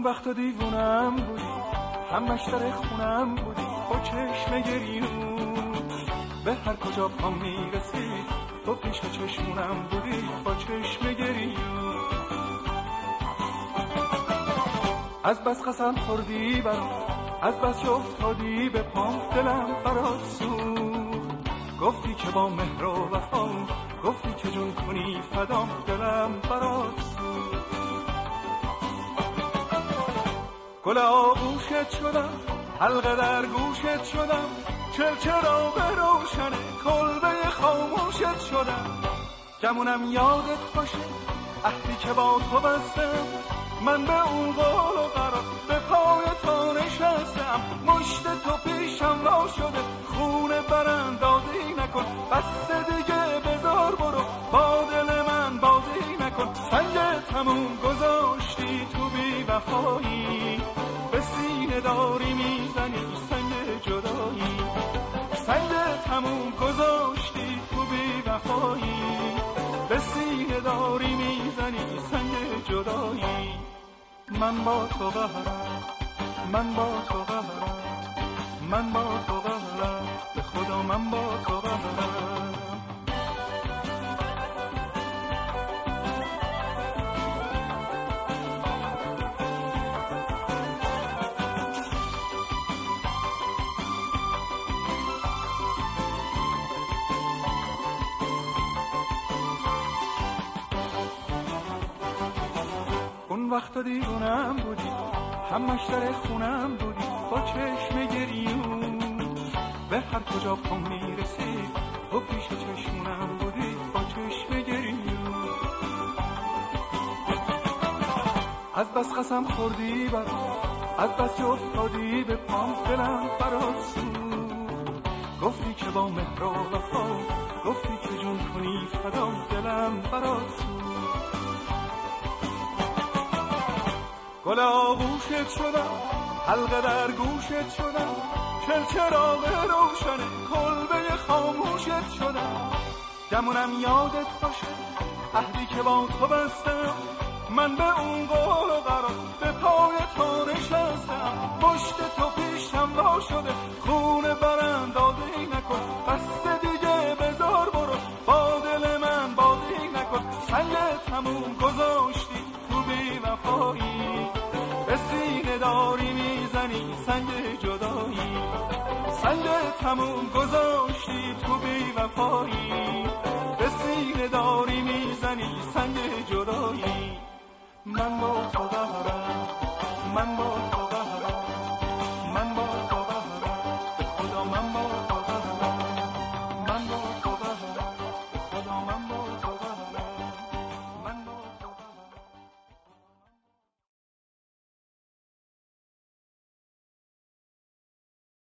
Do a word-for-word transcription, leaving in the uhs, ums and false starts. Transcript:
وقتا دیوونم بودی، همش در خونم بودی با چشم گریون، به هر کجا پام میرسید تو پیش چشمونم بودی با چشم گریون. از بس قسم خوردی برام، از بس که افتادی به پام، دلم برات سوخت. گفتی که با مهر و وفا، گفتی که جون کنی فدام، دلم برات سوخت. گل آغوشت شدم، حلقه در گوشت شدم، چرچرا به روشنه کلبه خاموشت شدم. گمونم یادت باشه عهدی که با تو بستم، من به اون قول و قرار به پای تو نشستم. مشت تو پیشم وا شده، خونه براندازی نکن، بس دیگه بذار برو، با دل من بازی نکن. سنگ تموم گذاشتی تو بی وفایی، به سینه داری میزنی سنگ جدایی. سنگ تموم گذاشتی تو بی وفایی، به سینه داری میزنی سنگ جدایی. من با تو قهرم، من با تو قهرم، من با تو قهرم، به خدا من با تو قهرم. اون وقتا دیوونم بودی، همش در خونم بودی با چشم گریون، به هر کجا پام میرسید تو پیش چشمونم بودی با چشم گریون. از بس قسم خوردی برام، از بس که افتادی به پام، دلم برات سوخت. گفتی که با مهر و وفا، گفتی که جون کنی فدام، دلم برات سوخت. گل آغوشت شدم، حلقه در گوشت شدم، چرچرا به روشنه کلبه خاموشت شدم. گمونم یادت باشه عهدی که با تو بستم، من به اون قول و قرار به پای تو نشستم. مشت تو پیشم وا شده، خونه براندازی نکن، بس دیگه بذار برو، با دل من بازی نکن. سنگ تموم گذاشتی تو بی وفایی، به سینه داری میزنی سنگ جدایی. سنگ تموم گذاشتی تو بی وفایی، به سینه داری میزنی سنگ جدایی. من با تو قهرم، من با